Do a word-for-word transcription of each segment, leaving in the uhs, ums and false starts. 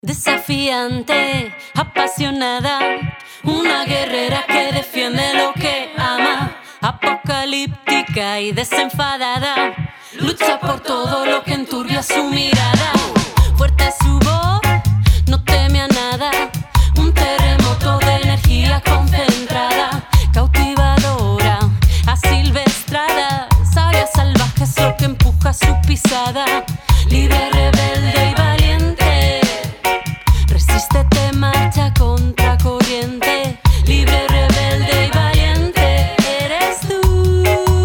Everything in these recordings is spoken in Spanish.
Desafiante, apasionada, una guerrera que defiende lo que ama. Apocalíptica y desenfadada, lucha por todo lo que enturbia su mirada. Fuerte es su voz, no teme a nada, un terremoto de energía concentrada. Cautivadora, asilvestrada, sabia, salvaje es lo que empuja su pisada. Libre, rebelde y valiente, resístete, marcha contra corriente. Libre, rebelde y valiente, eres tú.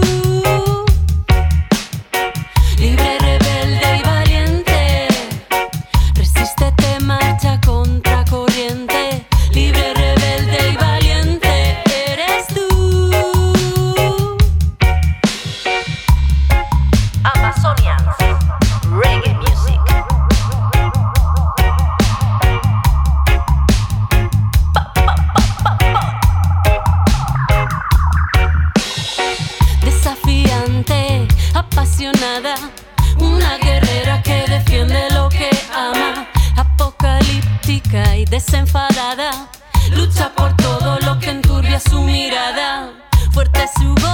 Libre, rebelde y valiente, resístete, marcha contra corriente. Libre, rebelde y valiente, eres tú. Amazonia Reggae Music. Desafiante, apasionada, una guerrera que defiende lo que ama. Apocalíptica y desenfadada, lucha por todo lo que enturbia su mirada. Fuerte es su voz,